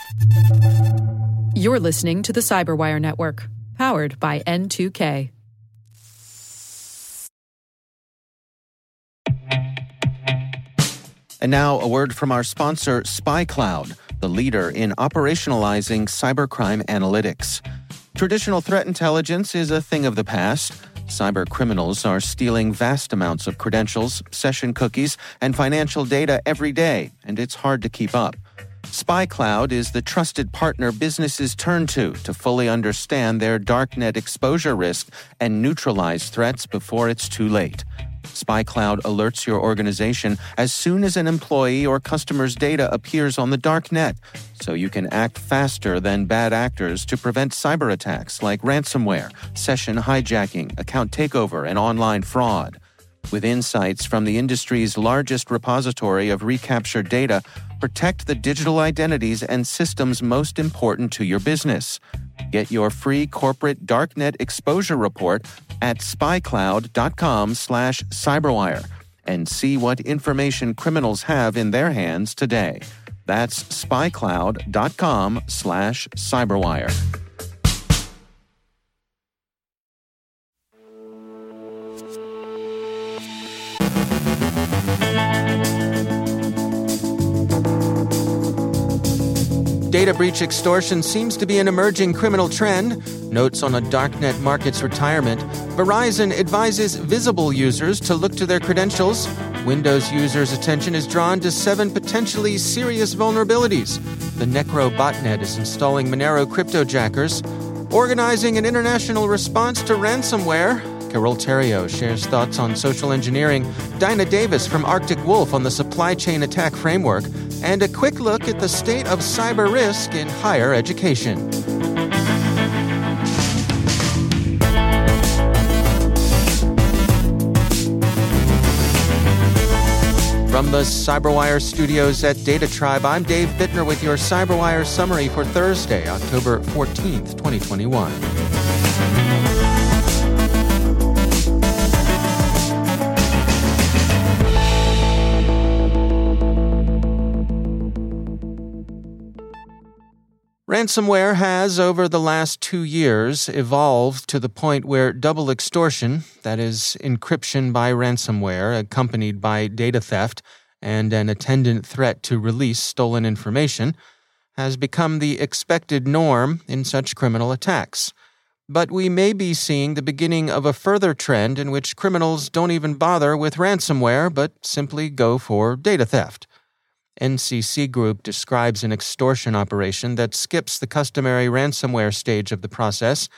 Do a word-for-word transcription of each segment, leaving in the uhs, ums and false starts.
You're listening to the Cyberwire Network, powered by N two K. And now a word from our sponsor, SpyCloud, the leader in operationalizing cybercrime analytics. Traditional threat intelligence is a thing of the past. Cyber criminals are stealing vast amounts of credentials, session cookies, and financial data every day, and it's hard to keep up. SpyCloud is the trusted partner businesses turn to to fully understand their darknet exposure risk and neutralize threats before it's too late. SpyCloud alerts your organization as soon as an employee or customer's data appears on the darknet, so you can act faster than bad actors to prevent cyber attacks like ransomware, session hijacking, account takeover, and online fraud. With insights from the industry's largest repository of recaptured data, protect the digital identities and systems most important to your business. Get your free corporate darknet exposure report at spycloud.com slash cyberwire and see what information criminals have in their hands today. That's spycloud.com slash cyberwire. Data breach extortion seems to be an emerging criminal trend. Notes on a darknet market's retirement. Verizon advises visible users to look to their credentials. Windows users' attention is drawn to seven potentially serious vulnerabilities. The Necro botnet is installing Monero cryptojackers. Organizing an international response to ransomware. Carol Theriault shares thoughts on social engineering. Dinah Davis from Arctic Wolf on the supply chain attack framework. And a quick look at the state of cyber risk in higher education. From the Cyberwire studios at Data Tribe, I'm Dave Bittner with your Cyberwire summary for Thursday, October fourteenth, twenty twenty-one. Ransomware has, over the last two years, evolved to the point where double extortion, that is, encryption by ransomware accompanied by data theft and an attendant threat to release stolen information, has become the expected norm in such criminal attacks. But we may be seeing the beginning of a further trend in which criminals don't even bother with ransomware but simply go for data theft. N C C Group describes an extortion operation that skips the customary ransomware stage of the process.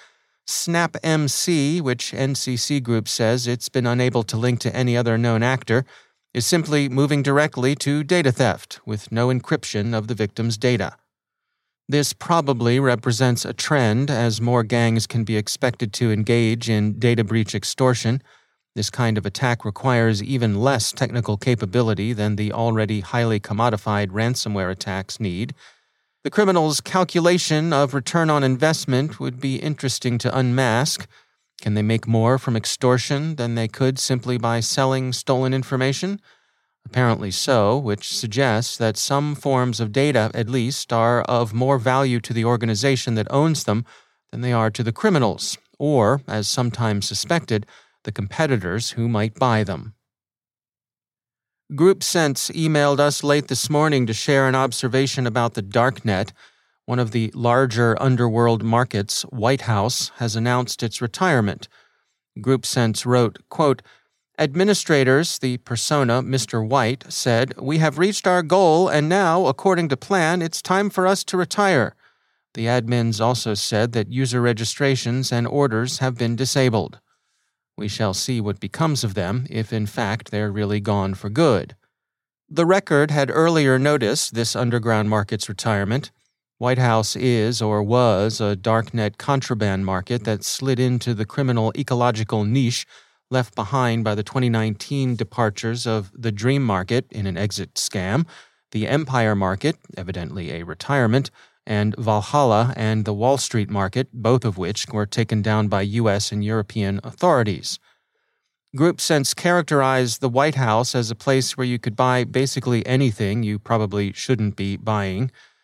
SnapMC, which N C C Group says it's been unable to link to any other known actor, is simply moving directly to data theft with no encryption of the victim's data. This probably represents a trend as more gangs can be expected to engage in data breach extortion. This kind of attack requires even less technical capability than the already highly commodified ransomware attacks need. The criminals' calculation of return on investment would be interesting to unmask. Can they make more from extortion than they could simply by selling stolen information? Apparently so, which suggests that some forms of data, at least, are of more value to the organization that owns them than they are to the criminals, or, as sometimes suspected, the competitors who might buy them. GroupSense emailed us late this morning to share an observation about the darknet. One of the larger underworld markets, White House, has announced its retirement. GroupSense wrote, quote, "Administrators, the persona Mister White, said, 'We have reached our goal, and now, according to plan, it's time for us to retire.' The admins also said that user registrations and orders have been disabled. We shall see what becomes of them, if in fact they're really gone for good." The Record had earlier noticed this underground market's retirement. White House is, or was, a darknet contraband market that slid into the criminal ecological niche left behind by the twenty nineteen departures of the Dream Market in an exit scam, the Empire Market, evidently a retirement, and Valhalla and the Wall Street Market, both of which were taken down by U S and European authorities. GroupSense characterized the White House as a place where you could buy basically anything you probably shouldn't be buying.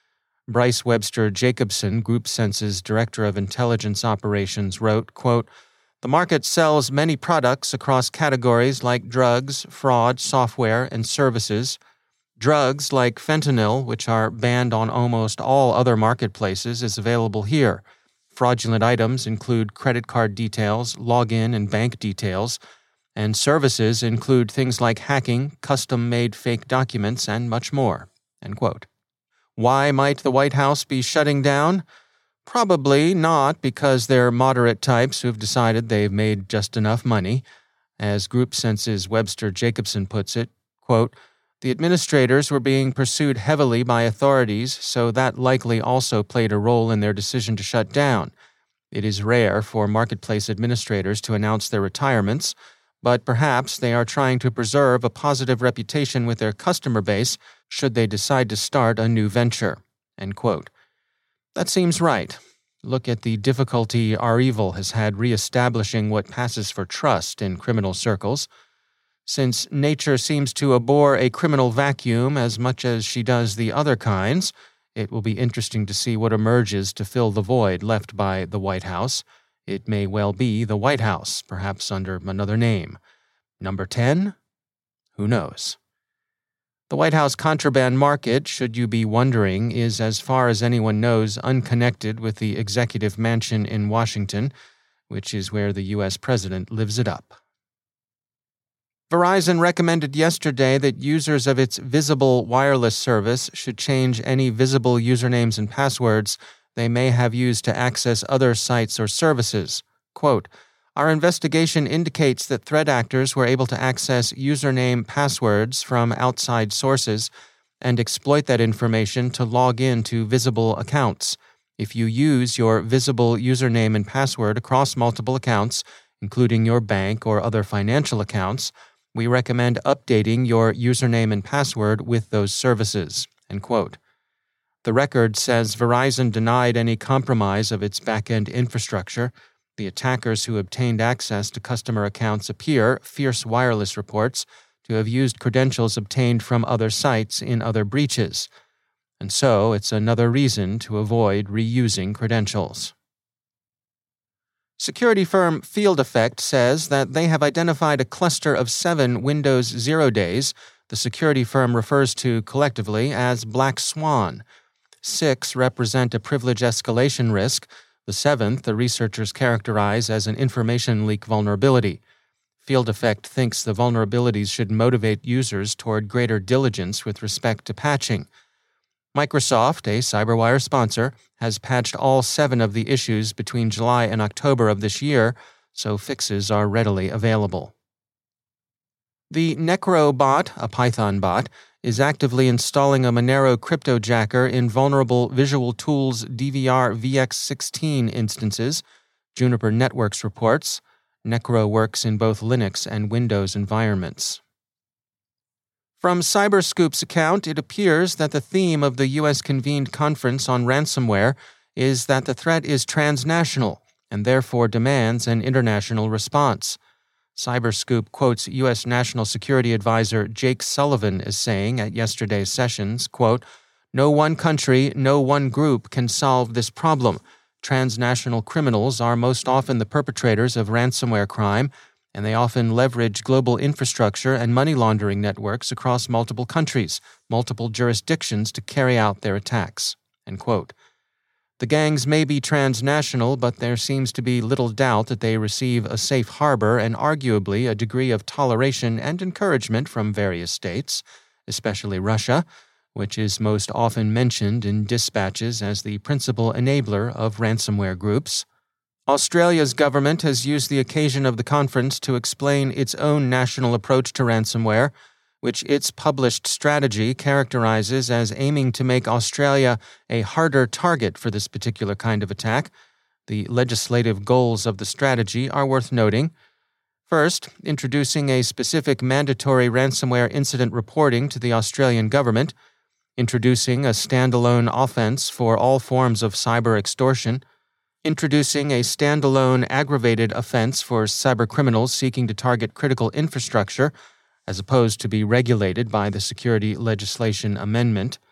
Bryce Webster Jacobson, GroupSense's Director of Intelligence Operations, wrote, quote, "The market sells many products across categories like drugs, fraud, software, and services. Drugs like fentanyl, which are banned on almost all other marketplaces, is available here. Fraudulent items include credit card details, login and bank details, and services include things like hacking, custom-made fake documents, and much more." End quote. Why might the White House be shutting down? Probably not because they're moderate types who've decided they've made just enough money. As GroupSense's Webster Jacobson puts it, quote, "The administrators were being pursued heavily by authorities, so that likely also played a role in their decision to shut down. It is rare for marketplace administrators to announce their retirements, but perhaps they are trying to preserve a positive reputation with their customer base should they decide to start a new venture." End quote. That seems right. Look at the difficulty REvil has had reestablishing what passes for trust in criminal circles. Since nature seems to abhor a criminal vacuum as much as she does the other kinds, it will be interesting to see what emerges to fill the void left by the White House. It may well be the White House, perhaps under another name. Number ten? Who knows? The White House contraband market, should you be wondering, is, as far as anyone knows, unconnected with the executive mansion in Washington, which is where the U S president lives it up. Verizon recommended yesterday that users of its Visible wireless service should change any visible usernames and passwords they may have used to access other sites or services. Quote, "Our investigation indicates that threat actors were able to access username passwords from outside sources and exploit that information to log in to Visible accounts. If you use your Visible username and password across multiple accounts, including your bank or other financial accounts, we recommend updating your username and password with those services." End quote. The record says Verizon denied any compromise of its back-end infrastructure. The attackers who obtained access to customer accounts appear, Fierce Wireless reports, to have used credentials obtained from other sites in other breaches. And so it's another reason to avoid reusing credentials. Security firm Field Effect says that they have identified a cluster of seven Windows Zero days the security firm refers to collectively as Black Swan. Six represent a privilege escalation risk. The seventh, the researchers characterize as an information leak vulnerability. Field Effect thinks the vulnerabilities should motivate users toward greater diligence with respect to patching. Microsoft, a CyberWire sponsor, has patched all seven of the issues between July and October of this year, so fixes are readily available. The NecroBot, a Python bot, is actively installing a Monero cryptojacker in vulnerable Visual Tools D V R V X sixteen instances, Juniper Networks reports. Necro works in both Linux and Windows environments. From Cyberscoop's account, it appears that the theme of the U S-convened conference on ransomware is that the threat is transnational and therefore demands an international response. Cyberscoop quotes U S National Security Advisor Jake Sullivan as saying at yesterday's sessions, quote, "No one country, no one group can solve this problem. Transnational criminals are most often the perpetrators of ransomware crime, and they often leverage global infrastructure and money laundering networks across multiple countries, multiple jurisdictions to carry out their attacks." End quote. The gangs may be transnational, but there seems to be little doubt that they receive a safe harbor and arguably a degree of toleration and encouragement from various states, especially Russia, which is most often mentioned in dispatches as the principal enabler of ransomware groups. Australia's government has used the occasion of the conference to explain its own national approach to ransomware, which its published strategy characterizes as aiming to make Australia a harder target for this particular kind of attack. The legislative goals of the strategy are worth noting. First, introducing a specific mandatory ransomware incident reporting to the Australian government, introducing a standalone offense for all forms of cyber extortion, introducing a standalone aggravated offense for cybercriminals seeking to target critical infrastructure, as opposed to be regulated by the Security Legislation Amendment,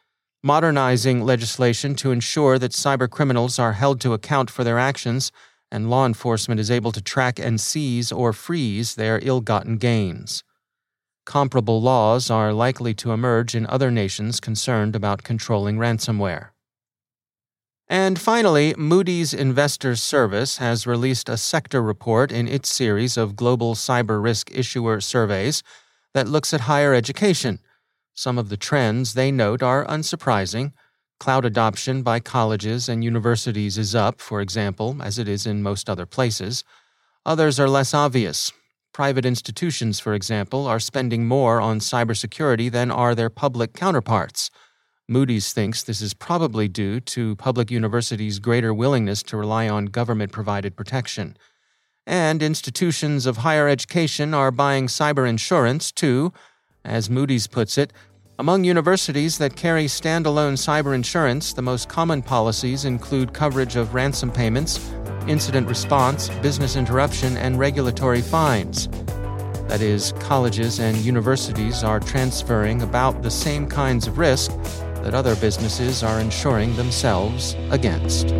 modernizing legislation to ensure that cybercriminals are held to account for their actions and law enforcement is able to track and seize or freeze their ill-gotten gains. Comparable laws are likely to emerge in other nations concerned about controlling ransomware. And finally, Moody's Investors Service has released a sector report in its series of global cyber risk issuer surveys that looks at higher education. Some of the trends they note are unsurprising. Cloud adoption by colleges and universities is up, for example, as it is in most other places. Others are less obvious. Private institutions, for example, are spending more on cybersecurity than are their public counterparts. Moody's thinks this is probably due to public universities' greater willingness to rely on government-provided protection. And institutions of higher education are buying cyber insurance, too. As Moody's puts it, among universities that carry standalone cyber insurance, the most common policies include coverage of ransom payments, incident response, business interruption, and regulatory fines. That is, colleges and universities are transferring about the same kinds of risk that other businesses are insuring themselves against.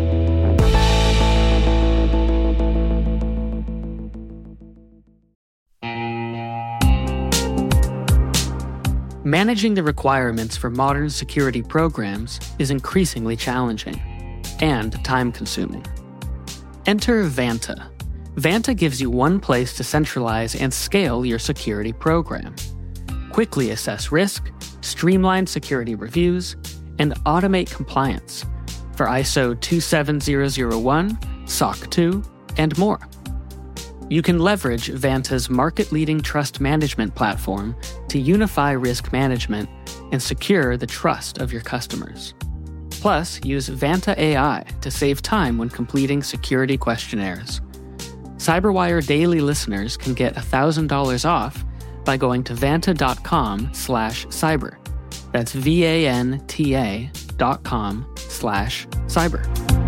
Managing the requirements for modern security programs is increasingly challenging and time-consuming. Enter Vanta. Vanta gives you one place to centralize and scale your security program. Quickly assess risk, streamline security reviews, and automate compliance for I S O two seven zero zero one, S O C two, and more. You can leverage Vanta's market-leading trust management platform to unify risk management and secure the trust of your customers. Plus, use Vanta A I to save time when completing security questionnaires. CyberWire Daily listeners can get one thousand dollars off by going to vanta.com slash cyber. That's V-A-N-T-A dot com slash cyber.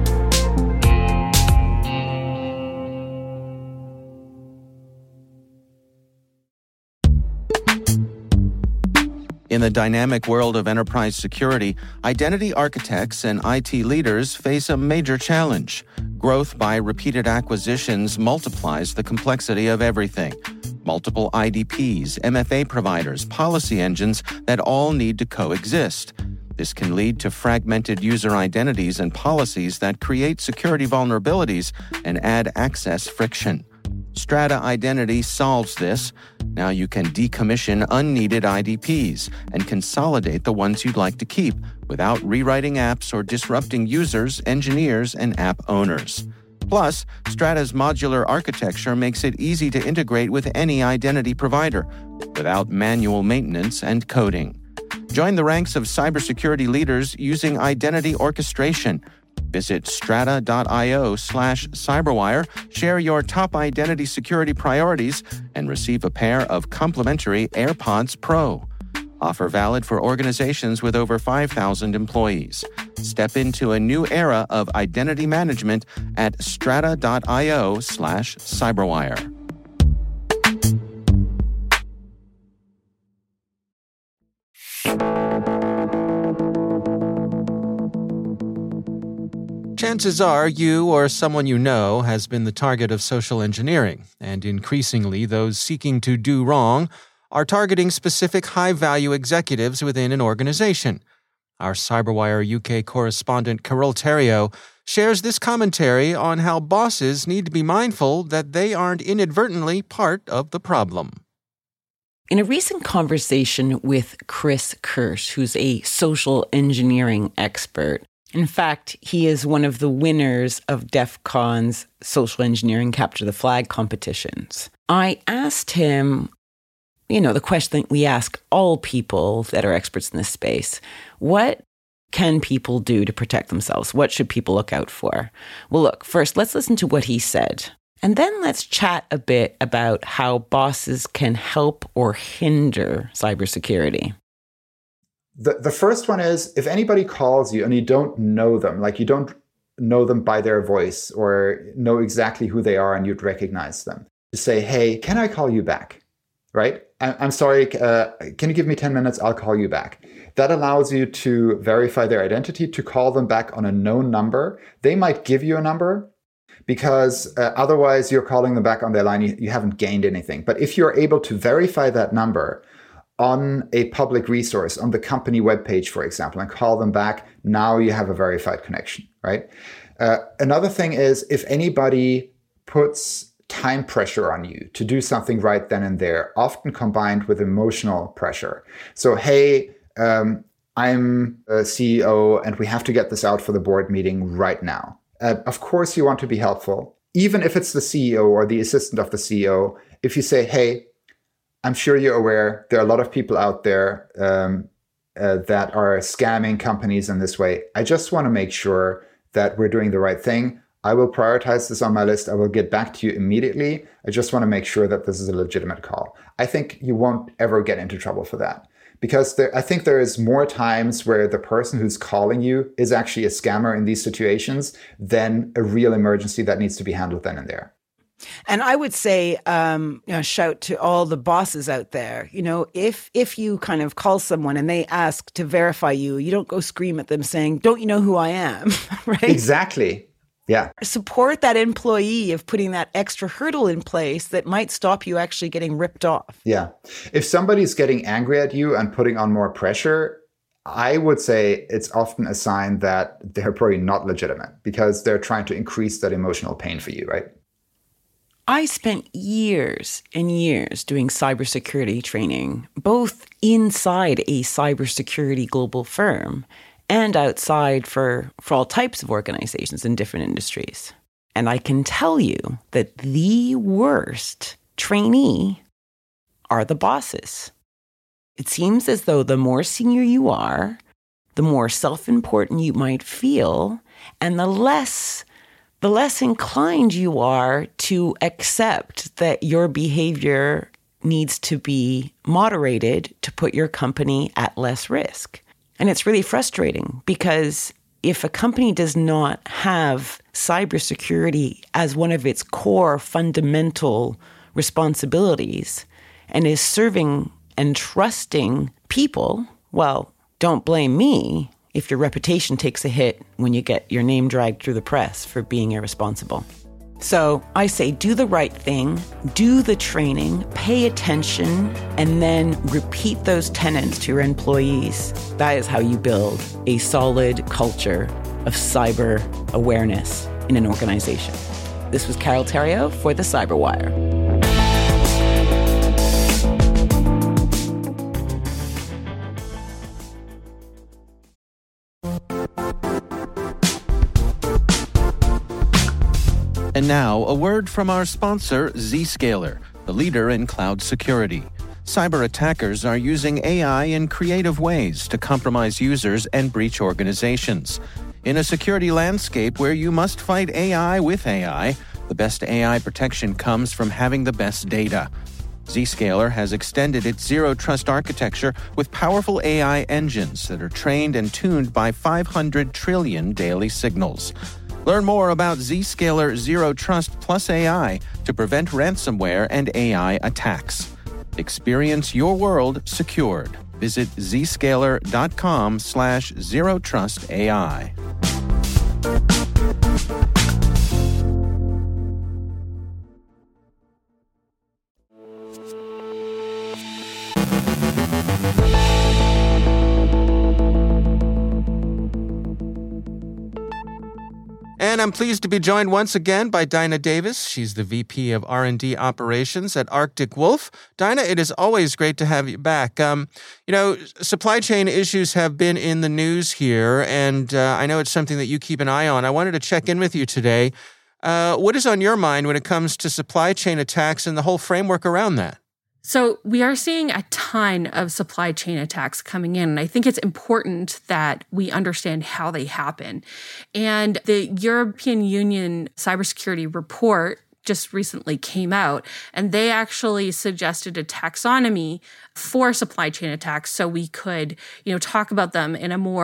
In the dynamic world of enterprise security, identity architects and I T leaders face a major challenge. Growth by repeated acquisitions multiplies the complexity of everything. Multiple I D Ps, M F A providers, policy engines that all need to coexist. This can lead to fragmented user identities and policies that create security vulnerabilities and add access friction. Strata Identity solves this. Now you can decommission unneeded I D Ps and consolidate the ones you'd like to keep without rewriting apps or disrupting users, engineers, and app owners. Plus, Strata's modular architecture makes it easy to integrate with any identity provider without manual maintenance and coding. Join the ranks of cybersecurity leaders using identity orchestration. Visit strata.io slash cyberwire, share your top identity security priorities, and receive a pair of complimentary AirPods Pro. Offer valid for organizations with over five thousand employees. Step into a new era of identity management at strata.io slash cyberwire. Chances are you or someone you know has been the target of social engineering, and increasingly those seeking to do wrong are targeting specific high-value executives within an organization. Our CyberWire U K correspondent Carol Theriault shares this commentary on how bosses need to be mindful that they aren't inadvertently part of the problem. In a recent conversation with Chris Kirsch, who's a social engineering expert, in fact, he is one of the winners of DEF CON's social engineering capture the flag competitions. I asked him, you know, the question that we ask all people that are experts in this space: what can people do to protect themselves? What should people look out for? Well, look, first, let's listen to what he said. And then let's chat a bit about how bosses can help or hinder cybersecurity. The the first one is, if anybody calls you and you don't know them, like you don't know them by their voice or know exactly who they are and you'd recognize them, to say, hey, can I call you back? Right? I, I'm sorry, uh, can you give me ten minutes? I'll call you back. That allows you to verify their identity, to call them back on a known number. They might give you a number because uh, otherwise you're calling them back on their line. You, you haven't gained anything. But if you're able to verify that number on a public resource, on the company webpage, for example, and call them back, now you have a verified connection, right? Uh, another thing is if anybody puts time pressure on you to do something right then and there, often combined with emotional pressure. So, hey, um, I'm a C E O and we have to get this out for the board meeting right now. Uh, of course, you want to be helpful, even if it's the C E O or the assistant of the C E O. If you say, hey, I'm sure you're aware there are a lot of people out there um, uh, that are scamming companies in this way. I just want to make sure that we're doing the right thing. I will prioritize this on my list. I will get back to you immediately. I just want to make sure that this is a legitimate call. I think you won't ever get into trouble for that because there, I think there is more times where the person who's calling you is actually a scammer in these situations than a real emergency that needs to be handled then and there. And I would say, um, you know, shout to all the bosses out there. You know, if if you kind of call someone and they ask to verify you, you don't go scream at them saying, "Don't you know who I am?" Right? Exactly. Yeah. Support that employee of putting that extra hurdle in place that might stop you actually getting ripped off. Yeah. If somebody's getting angry at you and putting on more pressure, I would say it's often a sign that they're probably not legitimate because they're trying to increase that emotional pain for you, right? I spent years and years doing cybersecurity training, both inside a cybersecurity global firm and outside for, for all types of organizations in different industries. And I can tell you that the worst trainee are the bosses. It seems as though the more senior you are, the more self-important you might feel, and the less the less inclined you are to accept that your behavior needs to be moderated to put your company at less risk. And it's really frustrating because if a company does not have cybersecurity as one of its core fundamental responsibilities and is serving and trusting people, well, don't blame me if your reputation takes a hit when you get your name dragged through the press for being irresponsible. So I say do the right thing, do the training, pay attention, and then repeat those tenets to your employees. That is how you build a solid culture of cyber awareness in an organization. This was Carol Theriault for The Cyberwire. And now, a word from our sponsor, Zscaler, the leader in cloud security. Cyber attackers are using A I in creative ways to compromise users and breach organizations. In a security landscape where you must fight A I with A I, the best A I protection comes from having the best data. Zscaler has extended its zero-trust architecture with powerful A I engines that are trained and tuned by five hundred trillion daily signals. Learn more about Zscaler Zero Trust Plus A I to prevent ransomware and A I attacks. Experience your world secured. Visit zscaler.com slash zero trust AI. And I'm pleased to be joined once again by Dinah Davis. She's the V P of R and D Operations at Arctic Wolf. Dinah, it is always great to have you back. Um, you know, supply chain issues have been in the news here, and uh, I know it's something that you keep an eye on. I wanted to check in with you today. Uh, what is on your mind when it comes to supply chain attacks and the whole framework around that? So we are seeing a ton of supply chain attacks coming in, and I think it's important that we understand how they happen. And the European Union cybersecurity report just recently came out, and they actually suggested a taxonomy for supply chain attacks so we could, you know, talk about them in a more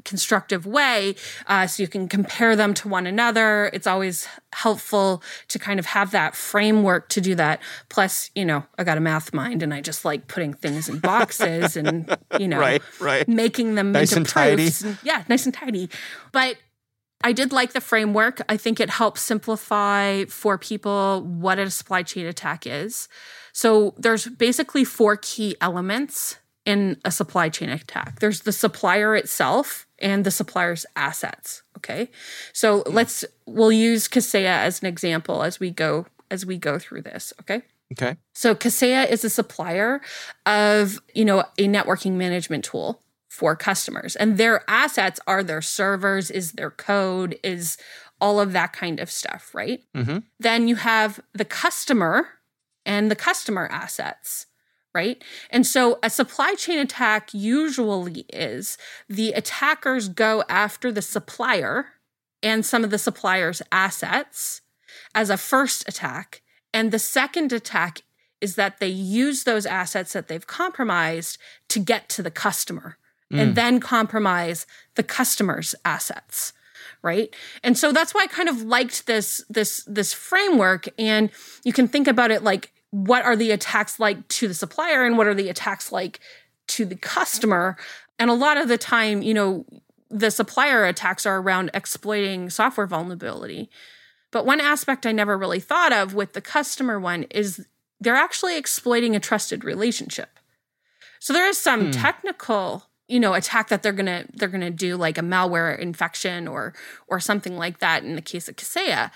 constructive way, uh, so you can compare them to one another. It's always helpful to kind of have that framework to do that. Plus, you know, I got a math mind and I just like putting things in boxes and, you know, right, right. making them nice into and tidy. And, yeah, nice and tidy. But I did like the framework. I think it helps simplify for people what a supply chain attack is. So there's basically four key elements in a supply chain attack. There's the supplier itself and the supplier's assets. Okay. So let's, we'll use Kaseya as an example as we go, as we go through this. Okay. Okay. So Kaseya is a supplier of, you know, a networking management tool for customers, and their assets are their servers, is their code, is all of that kind of stuff. Right. Mm-hmm. Then you have the customer and the customer assets. Right? And so a supply chain attack usually is the attackers go after the supplier and some of the supplier's assets as a first attack. And the second attack is that they use those assets that they've compromised to get to the customer mm. and then compromise the customer's assets. Right. And so that's why I kind of liked this, this, this framework. And you can think about it like, what are the attacks like to the supplier and what are the attacks like to the customer? And a lot of the time, you know, the supplier attacks are around exploiting software vulnerability. But one aspect I never really thought of with the customer one is they're actually exploiting a trusted relationship. So there is some hmm. technical, you know, attack that they're gonna they're gonna do, like a malware infection or or something like that in the case of Kaseya.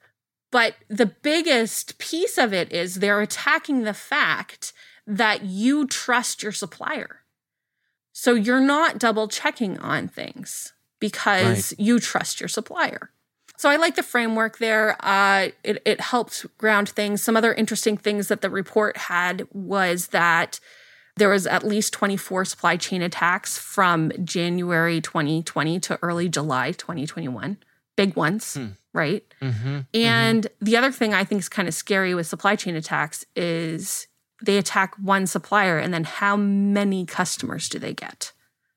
But the biggest piece of it is they're attacking the fact that you trust your supplier. So you're not double checking on things because right. you trust your supplier. So I like the framework there. Uh, it, it helped ground things. Some other interesting things that the report had was that there was at least twenty-four supply chain attacks from January twenty twenty to early July twenty twenty-one. Big ones. Hmm. Right? Mm-hmm, and mm-hmm. the other thing I think is kind of scary with supply chain attacks is they attack one supplier and then how many customers do they get?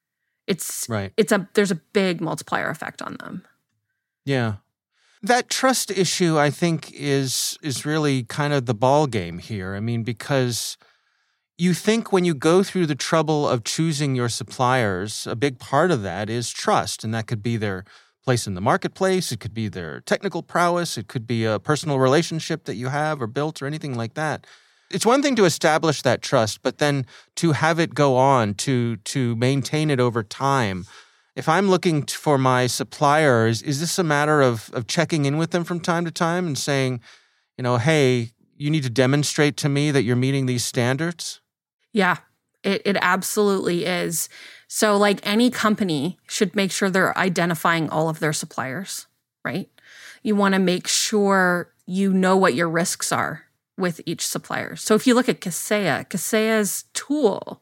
It's right. It's a there's a big multiplier effect on them. Yeah. That trust issue, I think, is is really kind of the ball game here. I mean, because you think when you go through the trouble of choosing your suppliers, a big part of that is trust, and that could be their place in the marketplace. It could be their technical prowess. It could be a personal relationship that you have or built or anything like that. It's one thing to establish that trust, but then to have it go on, to to maintain it over time. If I'm looking for my suppliers, is this a matter of of checking in with them from time to time and saying, you know, hey, you need to demonstrate to me that you're meeting these standards? Yeah, it it absolutely is. So like any company should make sure they're identifying all of their suppliers, right? You want to make sure you know what your risks are with each supplier. So if you look at Kaseya, Kaseya's tool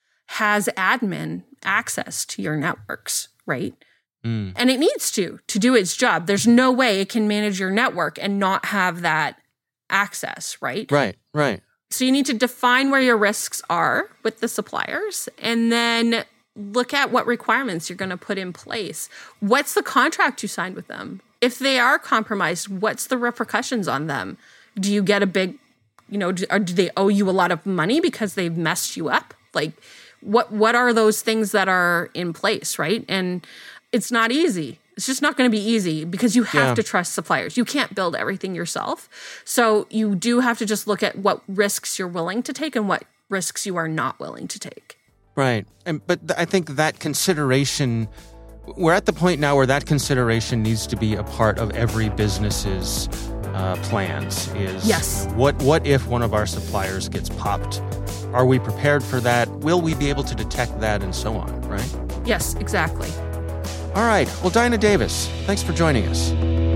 has admin access to your networks, right? Mm. And it needs to, to do its job. There's no way it can manage your network and not have that access, right? Right, right. So you need to define where your risks are with the suppliers and then look at what requirements you're going to put in place. What's the contract you signed with them? If they are compromised, what's the repercussions on them? Do you get a big, you know, do, or do they owe you a lot of money because they've messed you up? Like, what what are those things that are in place, right? And it's not easy. It's just not going to be easy because you have yeah. to trust suppliers. You can't build everything yourself. So you do have to just look at what risks you're willing to take and what risks you are not willing to take. Right. And but th- I think that consideration, we're at the point now where that consideration needs to be a part of every business's uh, plans is yes. what what if one of our suppliers gets popped? Are we prepared for that? Will we be able to detect that and so on, right? Yes, exactly. All right. Well, Dinah Davis, thanks for joining us.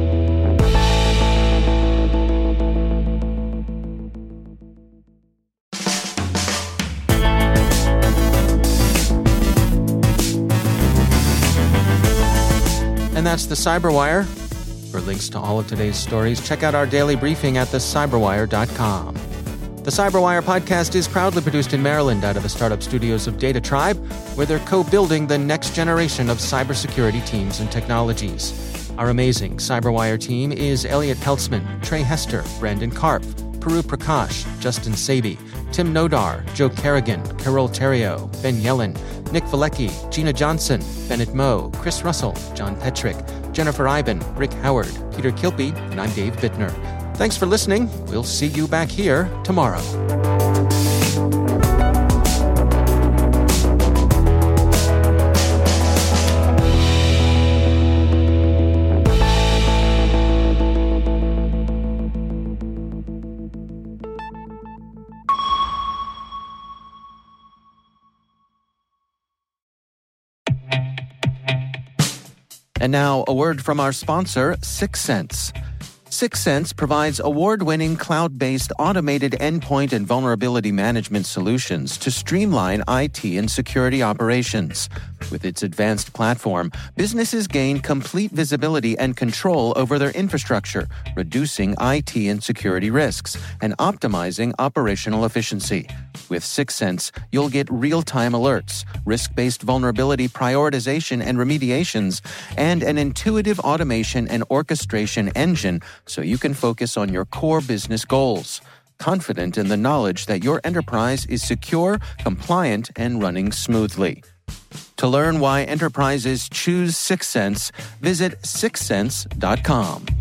And that's the Cyberwire. For links to all of today's stories, check out our daily briefing at the cyberwire dot com. The CyberWire podcast is proudly produced in Maryland out of the startup studios of Data Tribe, where they're co-building the next generation of cybersecurity teams and technologies. Our amazing CyberWire team is Elliot Peltzman, Trey Hester, Brandon Karpf, Puru Prakash, Justin Sabi, Tim Nodar, Joe Kerrigan, Carol Terrio, Ben Yellen, Nick Valecki, Gina Johnson, Bennett Moe, Chris Russell, John Petrick, Jennifer Iben, Rick Howard, Peter Kilpie, and I'm Dave Bittner. Thanks for listening. We'll see you back here tomorrow. And now, a word from our sponsor, Syxsense. Syxsense provides award-winning cloud-based automated endpoint and vulnerability management solutions to streamline I T and security operations. With its advanced platform, businesses gain complete visibility and control over their infrastructure, reducing I T and security risks and optimizing operational efficiency. With Syxsense, you'll get real-time alerts, risk-based vulnerability prioritization and remediations, and an intuitive automation and orchestration engine so you can focus on your core business goals, confident in the knowledge that your enterprise is secure, compliant, and running smoothly. To learn why enterprises choose Syxsense, visit syxsense dot com.